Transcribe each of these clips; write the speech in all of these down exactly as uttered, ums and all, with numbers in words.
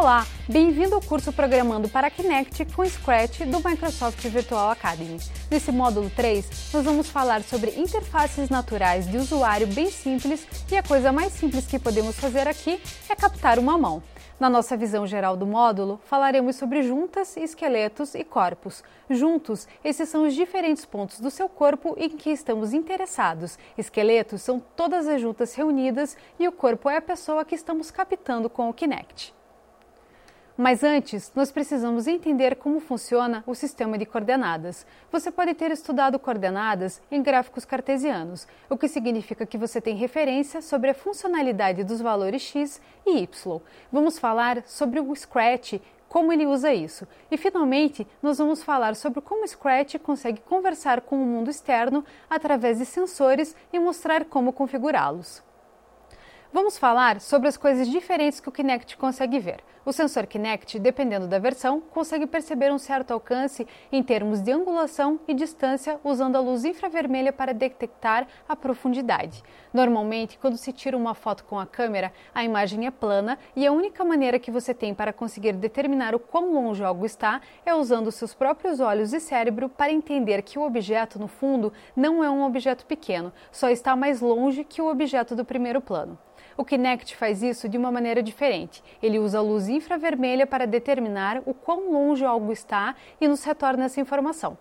Olá, bem-vindo ao curso Programando para Kinect com Scratch do Microsoft Virtual Academy. Nesse módulo três, nós vamos falar sobre interfaces naturais de usuário bem simples e a coisa mais simples que podemos fazer aqui é captar uma mão. Na nossa visão geral do módulo, falaremos sobre juntas, esqueletos e corpos. Juntos, esses são os diferentes pontos do seu corpo em que estamos interessados. Esqueletos são todas as juntas reunidas e o corpo é a pessoa que estamos captando com o Kinect. Mas antes, nós precisamos entender como funciona o sistema de coordenadas. Você pode ter estudado coordenadas em gráficos cartesianos, o que significa que você tem referência sobre a funcionalidade dos valores x e y. Vamos falar sobre o Scratch, como ele usa isso. E, finalmente, nós vamos falar sobre como o Scratch consegue conversar com o mundo externo através de sensores e mostrar como configurá-los. Vamos falar sobre as coisas diferentes que o Kinect consegue ver. O sensor Kinect, dependendo da versão, consegue perceber um certo alcance em termos de angulação e distância usando a luz infravermelha para detectar a profundidade. Normalmente, quando se tira uma foto com a câmera, a imagem é plana e a única maneira que você tem para conseguir determinar o quão longe algo está é usando seus próprios olhos e cérebro para entender que o objeto, no fundo, não é um objeto pequeno, só está mais longe que o objeto do primeiro plano. O Kinect faz isso de uma maneira diferente. Ele usa a luz infravermelha para determinar o quão longe algo está e nos retorna essa informação.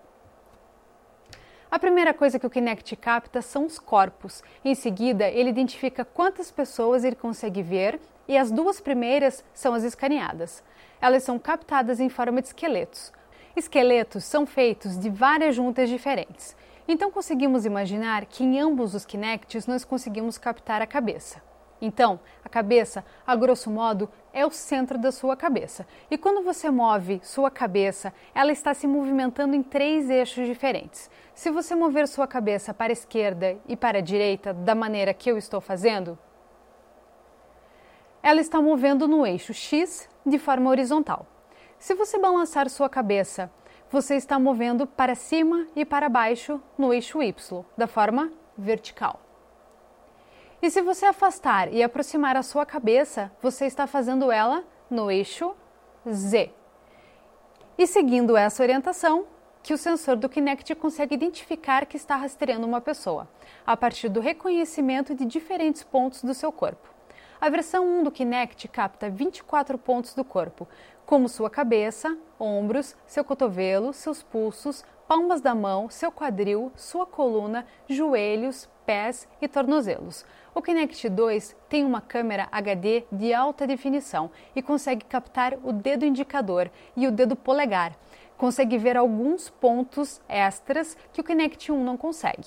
A primeira coisa que o Kinect capta são os corpos. Em seguida, ele identifica quantas pessoas ele consegue ver e as duas primeiras são as escaneadas. Elas são captadas em forma de esqueletos. Esqueletos são feitos de várias juntas diferentes. Então conseguimos imaginar que em ambos os Kinects nós conseguimos captar a cabeça. Então, a cabeça, a grosso modo, é o centro da sua cabeça. E quando você move sua cabeça, ela está se movimentando em três eixos diferentes. Se você mover sua cabeça para a esquerda e para a direita, da maneira que eu estou fazendo, ela está movendo no eixo X de forma horizontal. Se você balançar sua cabeça, você está movendo para cima e para baixo no eixo Y, da forma vertical. E se você afastar e aproximar a sua cabeça, você está fazendo ela no eixo Z. E seguindo essa orientação, que o sensor do Kinect consegue identificar que está rastreando uma pessoa, a partir do reconhecimento de diferentes pontos do seu corpo. A versão um do Kinect capta vinte e quatro pontos do corpo, como sua cabeça, ombros, seu cotovelo, seus pulsos, palmas da mão, seu quadril, sua coluna, joelhos, pés e tornozelos. O Kinect dois tem uma câmera H D de alta definição e consegue captar o dedo indicador e o dedo polegar. Consegue ver alguns pontos extras que o Kinect um não consegue.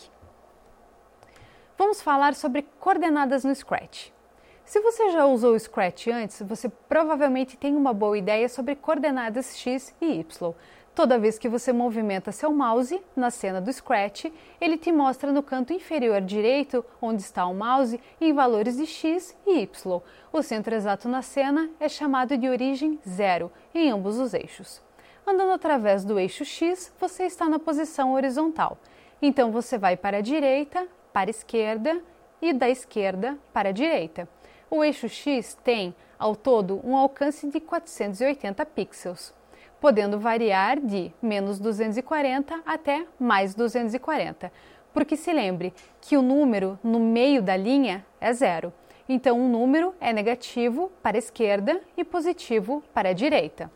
Vamos falar sobre coordenadas no Scratch. Se você já usou o Scratch antes, você provavelmente tem uma boa ideia sobre coordenadas X e Y. Toda vez que você movimenta seu mouse na cena do Scratch, ele te mostra no canto inferior direito, onde está o mouse, em valores de X e Y. O centro exato na cena é chamado de origem zero, em ambos os eixos. Andando através do eixo X, você está na posição horizontal. Então você vai para a direita, para a esquerda e da esquerda para a direita. O eixo X tem, ao todo, um alcance de quatrocentos e oitenta pixels, podendo variar de menos duzentos e quarenta até mais duzentos e quarenta, porque se lembre que o número no meio da linha é zero, então um número é negativo para a esquerda e positivo para a direita.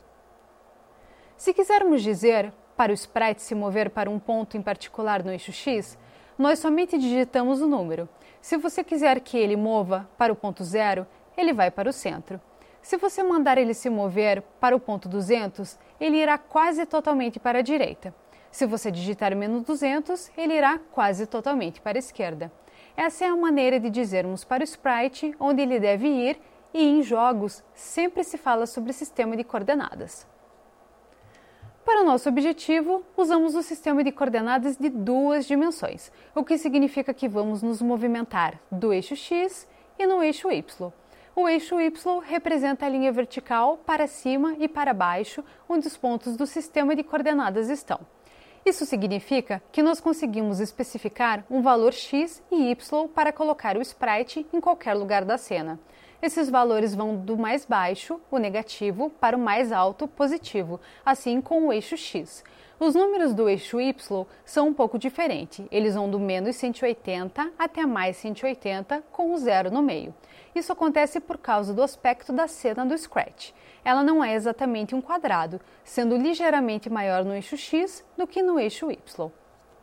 Se quisermos dizer para o sprite se mover para um ponto em particular no eixo X, nós somente digitamos o número. Se você quiser que ele mova para o ponto zero, ele vai para o centro. Se você mandar ele se mover para o ponto duzentos, ele irá quase totalmente para a direita. Se você digitar menos duzentos, ele irá quase totalmente para a esquerda. Essa é a maneira de dizermos para o sprite onde ele deve ir e em jogos sempre se fala sobre sistema de coordenadas. Para o nosso objetivo, usamos o sistema de coordenadas de duas dimensões, o que significa que vamos nos movimentar do eixo X e no eixo Y. O eixo Y representa a linha vertical para cima e para baixo, onde os pontos do sistema de coordenadas estão. Isso significa que nós conseguimos especificar um valor x e y para colocar o sprite em qualquer lugar da cena. Esses valores vão do mais baixo, o negativo, para o mais alto, positivo, assim com o eixo X. Os números do eixo Y são um pouco diferentes, eles vão do menos cento e oitenta até mais cento e oitenta, com o zero no meio. Isso acontece por causa do aspecto da cena do Scratch. Ela não é exatamente um quadrado, sendo ligeiramente maior no eixo X do que no eixo Y.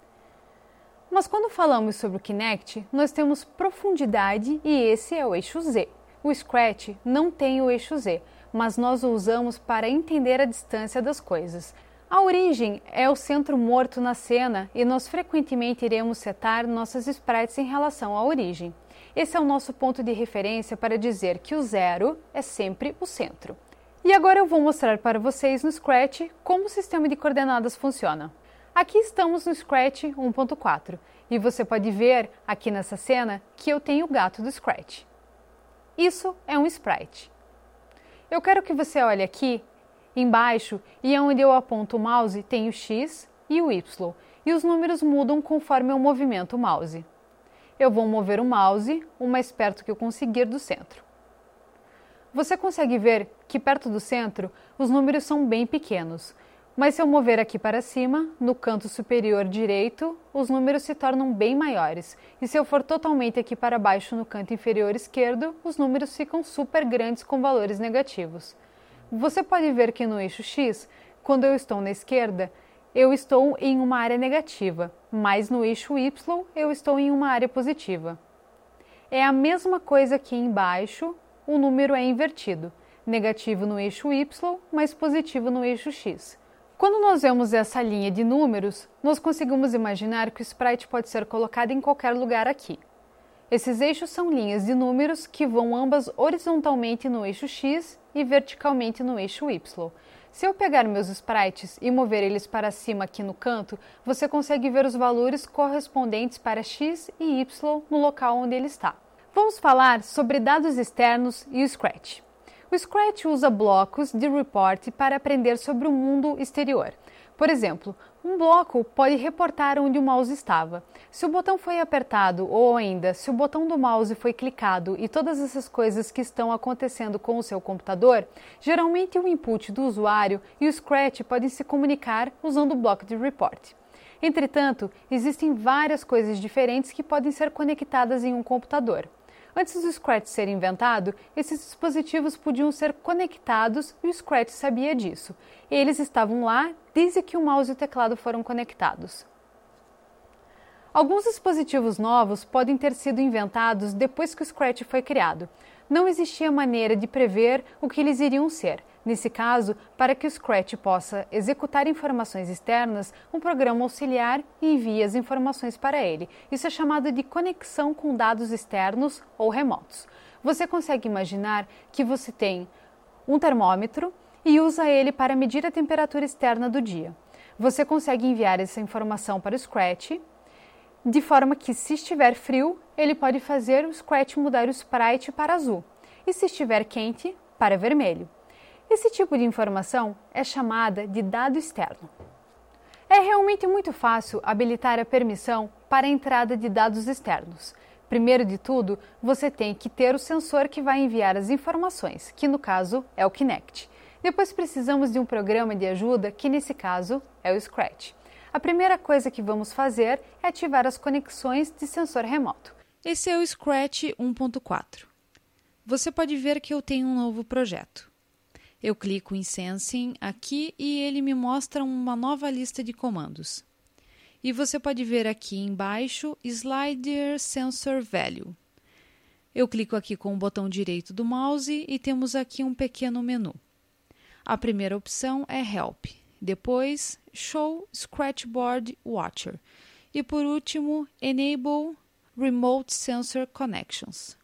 Mas quando falamos sobre o Kinect, nós temos profundidade e esse é o eixo Z. O Scratch não tem o eixo Z, mas nós o usamos para entender a distância das coisas. A origem é o centro morto na cena e nós frequentemente iremos setar nossas sprites em relação à origem. Esse é o nosso ponto de referência para dizer que o zero é sempre o centro. E agora eu vou mostrar para vocês no Scratch como o sistema de coordenadas funciona. Aqui estamos no Scratch um ponto quatro e você pode ver aqui nessa cena que eu tenho o gato do Scratch. Isso é um sprite. Eu quero que você olhe aqui embaixo e onde eu aponto o mouse tem o X e o Y e os números mudam conforme eu movimento o mouse. Eu vou mover o mouse o mais perto que eu conseguir do centro. Você consegue ver que perto do centro os números são bem pequenos, mas se eu mover aqui para cima, no canto superior direito, os números se tornam bem maiores, e se eu for totalmente aqui para baixo no canto inferior esquerdo, os números ficam super grandes com valores negativos. Você pode ver que no eixo X, quando eu estou na esquerda, eu estou em uma área negativa, mas no eixo Y eu estou em uma área positiva. É a mesma coisa aqui embaixo, o número é invertido, negativo no eixo Y, mas positivo no eixo X. Quando nós vemos essa linha de números, nós conseguimos imaginar que o sprite pode ser colocado em qualquer lugar aqui. Esses eixos são linhas de números que vão ambas horizontalmente no eixo X e verticalmente no eixo Y. Se eu pegar meus sprites e mover eles para cima aqui no canto, você consegue ver os valores correspondentes para X e Y no local onde ele está. Vamos falar sobre dados externos e o Scratch. O Scratch usa blocos de report para aprender sobre o mundo exterior. Por exemplo, um bloco pode reportar onde o mouse estava. Se o botão foi apertado ou ainda se o botão do mouse foi clicado e todas essas coisas que estão acontecendo com o seu computador, geralmente o input do usuário e o Scratch podem se comunicar usando o bloco de report. Entretanto, existem várias coisas diferentes que podem ser conectadas em um computador. Antes do Scratch ser inventado, esses dispositivos podiam ser conectados e o Scratch sabia disso. Eles estavam lá desde que o mouse e o teclado foram conectados. Alguns dispositivos novos podem ter sido inventados depois que o Scratch foi criado. Não existia maneira de prever o que eles iriam ser. Nesse caso, para que o Scratch possa executar informações externas, um programa auxiliar envia as informações para ele. Isso é chamado de conexão com dados externos ou remotos. Você consegue imaginar que você tem um termômetro e usa ele para medir a temperatura externa do dia. Você consegue enviar essa informação para o Scratch, de forma que, se estiver frio, ele pode fazer o Scratch mudar o sprite para azul, e se estiver quente, para vermelho. Esse tipo de informação é chamada de dado externo. É realmente muito fácil habilitar a permissão para a entrada de dados externos. Primeiro de tudo, você tem que ter o sensor que vai enviar as informações, que no caso é o Kinect. Depois precisamos de um programa de ajuda, que nesse caso é o Scratch. A primeira coisa que vamos fazer é ativar as conexões de sensor remoto. Esse é o Scratch um ponto quatro. Você pode ver que eu tenho um novo projeto. Eu clico em Sensing aqui e ele me mostra uma nova lista de comandos. E você pode ver aqui embaixo Slider Sensor Value. Eu clico aqui com o botão direito do mouse e temos aqui um pequeno menu. A primeira opção é Help, depois Show Scratchboard Watcher e por último Enable Remote Sensor Connections.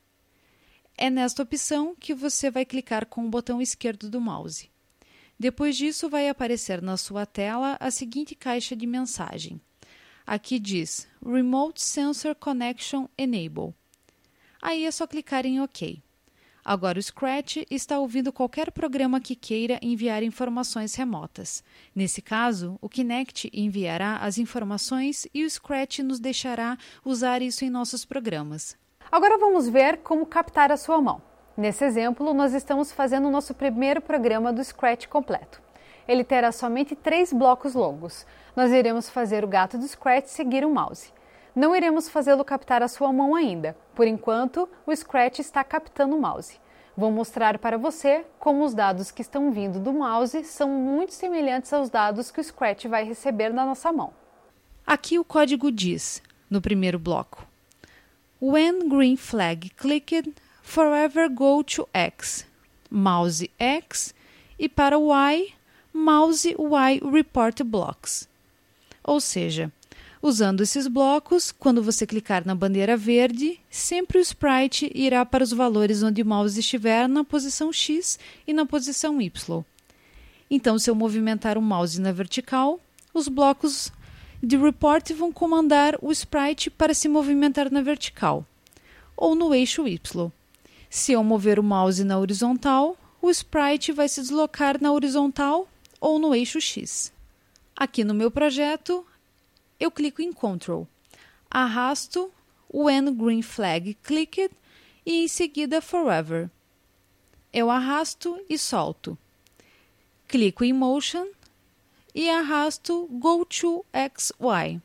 É nesta opção que você vai clicar com o botão esquerdo do mouse. Depois disso, vai aparecer na sua tela a seguinte caixa de mensagem. Aqui diz Remote Sensor Connection Enable. Aí é só clicar em OK. Agora o Scratch está ouvindo qualquer programa que queira enviar informações remotas. Nesse caso, o Kinect enviará as informações e o Scratch nos deixará usar isso em nossos programas. Agora vamos ver como captar a sua mão. Nesse exemplo, nós estamos fazendo o nosso primeiro programa do Scratch completo. Ele terá somente três blocos longos. Nós iremos fazer o gato do Scratch seguir o mouse. Não iremos fazê-lo captar a sua mão ainda. Por enquanto, o Scratch está captando o mouse. Vou mostrar para você como os dados que estão vindo do mouse são muito semelhantes aos dados que o Scratch vai receber na nossa mão. Aqui o código diz, no primeiro bloco: When green flag clicked, forever go to X, mouse X, e para Y, mouse Y report blocks. Ou seja, usando esses blocos, quando você clicar na bandeira verde, sempre o sprite irá para os valores onde o mouse estiver na posição X e na posição Y. Então, se eu movimentar o mouse na vertical, os blocos de report vão comandar o sprite para se movimentar na vertical, ou no eixo Y. Se eu mover o mouse na horizontal, o sprite vai se deslocar na horizontal ou no eixo X. Aqui no meu projeto, eu clico em Control, arrasto o When Green Flag Clicked e em seguida Forever. Eu arrasto e solto. Clico em Motion e arrasto Go to X Y.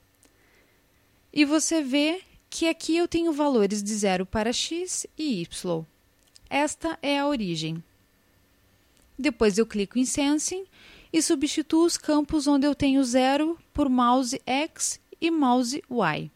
E você vê que aqui eu tenho valores de zero para X e Y. Esta é a origem. Depois eu clico em Sensing e substituo os campos onde eu tenho zero por mouse X e mouse Y.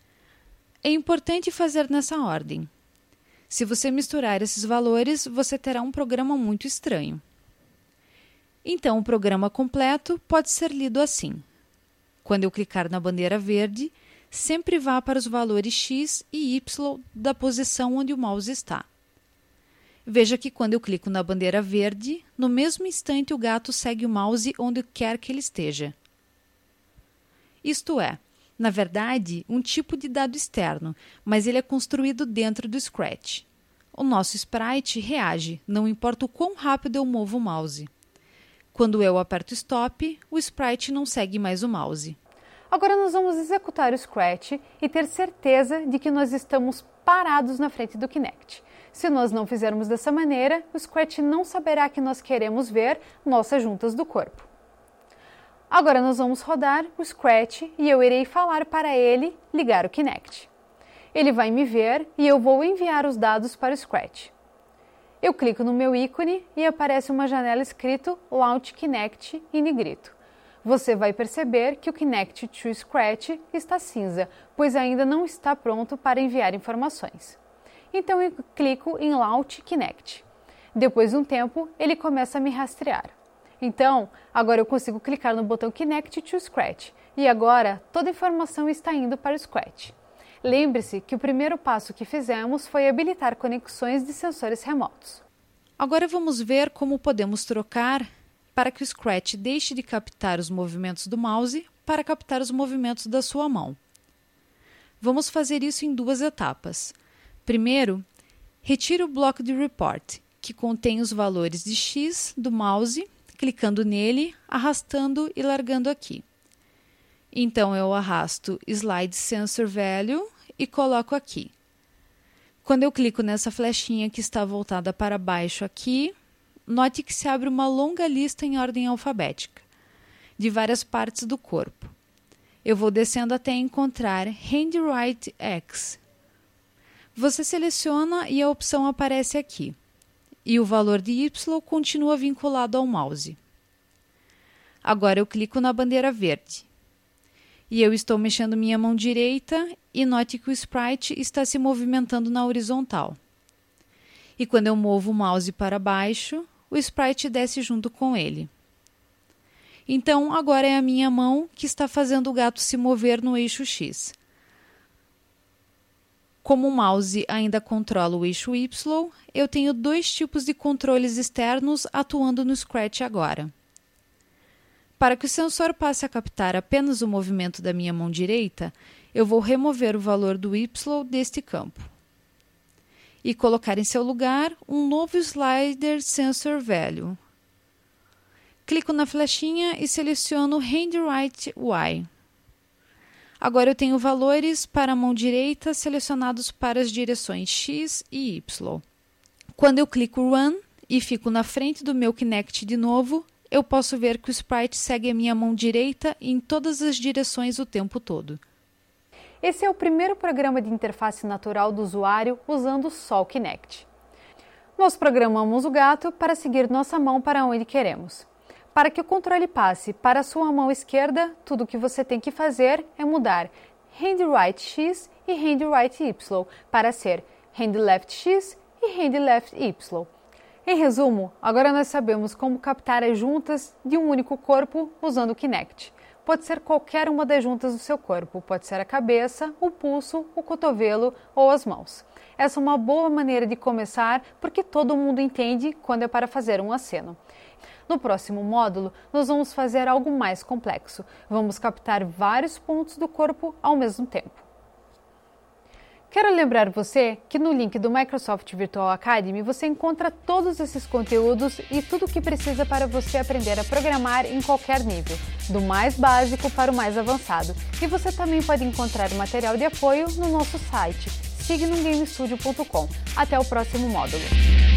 É importante fazer nessa ordem. Se você misturar esses valores, você terá um programa muito estranho. Então, o programa completo pode ser lido assim. Quando eu clicar na bandeira verde, sempre vá para os valores X e Y da posição onde o mouse está. Veja que quando eu clico na bandeira verde, no mesmo instante o gato segue o mouse onde quer que ele esteja. Isto é, na verdade, um tipo de dado externo, mas ele é construído dentro do Scratch. O nosso sprite reage, não importa o quão rápido eu movo o mouse. Quando eu aperto Stop, o sprite não segue mais o mouse. Agora nós vamos executar o Scratch e ter certeza de que nós estamos parados na frente do Kinect. Se nós não fizermos dessa maneira, o Scratch não saberá que nós queremos ver nossas juntas do corpo. Agora nós vamos rodar o Scratch e eu irei falar para ele ligar o Kinect. Ele vai me ver e eu vou enviar os dados para o Scratch. Eu clico no meu ícone e aparece uma janela escrito Launch Kinect em negrito. Você vai perceber que o Kinect to Scratch está cinza, pois ainda não está pronto para enviar informações. Então eu clico em Launch Kinect. Depois de um tempo, ele começa a me rastrear. Então, agora eu consigo clicar no botão Kinect to Scratch e agora toda a informação está indo para o Scratch. Lembre-se que o primeiro passo que fizemos foi habilitar conexões de sensores remotos. Agora vamos ver como podemos trocar para que o Scratch deixe de captar os movimentos do mouse para captar os movimentos da sua mão. Vamos fazer isso em duas etapas. Primeiro, retire o bloco de Report, que contém os valores de X do mouse, clicando nele, arrastando e largando aqui. Então, eu arrasto Slide Sensor Value e coloco aqui. Quando eu clico nessa flechinha que está voltada para baixo aqui, note que se abre uma longa lista em ordem alfabética, de várias partes do corpo. Eu vou descendo até encontrar Handwrite X. Você seleciona e a opção aparece aqui. E o valor de Y continua vinculado ao mouse. Agora eu clico na bandeira verde. E eu estou mexendo minha mão direita e note que o sprite está se movimentando na horizontal. E quando eu movo o mouse para baixo, o sprite desce junto com ele. Então, agora é a minha mão que está fazendo o gato se mover no eixo X. Como o mouse ainda controla o eixo Y, eu tenho dois tipos de controles externos atuando no Scratch agora. Para que o sensor passe a captar apenas o movimento da minha mão direita, eu vou remover o valor do Y deste campo e colocar em seu lugar um novo Slider Sensor Value. Clico na flechinha e seleciono Handwrite Y. Agora eu tenho valores para a mão direita selecionados para as direções X e Y. Quando eu clico Run e fico na frente do meu Kinect de novo, eu posso ver que o sprite segue a minha mão direita em todas as direções o tempo todo. Esse é o primeiro programa de interface natural do usuário usando só o Kinect. Nós programamos o gato para seguir nossa mão para onde queremos. Para que o controle passe para a sua mão esquerda, tudo o que você tem que fazer é mudar Hand Right X e Hand Right Y para ser Hand Left X e Hand Left Y. Em resumo, agora nós sabemos como captar as juntas de um único corpo usando o Kinect. Pode ser qualquer uma das juntas do seu corpo, pode ser a cabeça, o pulso, o cotovelo ou as mãos. Essa é uma boa maneira de começar porque todo mundo entende quando é para fazer um aceno. No próximo módulo, nós vamos fazer algo mais complexo. Vamos captar vários pontos do corpo ao mesmo tempo. Quero lembrar você que no link do Microsoft Virtual Academy você encontra todos esses conteúdos e tudo o que precisa para você aprender a programar em qualquer nível, do mais básico para o mais avançado. E você também pode encontrar material de apoio no nosso site signum game studio ponto com. Até o próximo módulo!